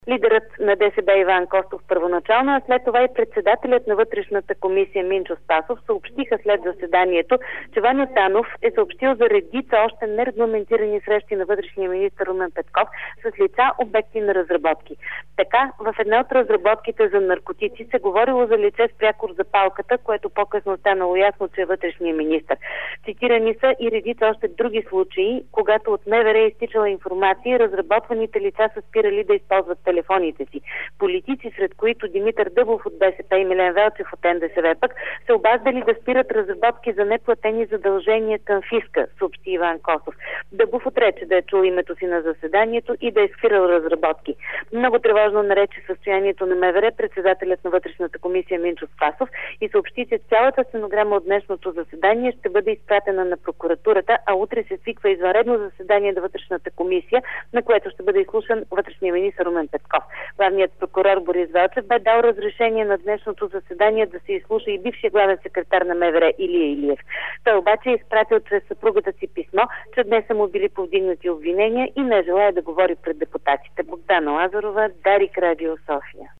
Лидерът на ДСБ Иван Костов първоначално, а след това и председателят на вътрешната комисия Минчо Спасов съобщиха след заседанието, че Ваньо Танов е съобщил за редица още нерегламентирани срещи на вътрешния министър Румен Петков с лица обекти на разработки. Така, в една от разработките за наркотици се говорило за лице с прякор за палката, което по-късно станало ясно, че е вътрешния министър. Цитирани са и редица още други случаи, когато от МВР е изтичала информация, разработваните лица са спирали да използват телефоните си. Политици, сред които Димитър Дъбов от БСП и Милен Велчев от НДСВ пък, се обаждали да спират разработки за неплатени задължения към фиска, съобщи Иван Костов. Дъбов отрече да е чул името си на заседанието и да е спирал разработки. Много тревожно нарече състоянието на МВР председателят на вътрешната комисия Минчо Спасов и съобщи, че цялата стенограма от днешното заседание ще бъде изпратена на прокуратурата, а утре се свиква извънредно заседание на вътрешната комисия, на което ще бъде изслушан вътрешния министър Румен Петков. Главният прокурор Борис Велчев бе дал разрешение на днешното заседание да се изслуша и бившия главен секретар на МВР Илия Илиев. Той обаче е изпратил чрез съпругата си писмо, че днес са му били повдигнати обвинения и не желая да говори пред депутатите. Богдана Лазарова, Дарик, Радио София.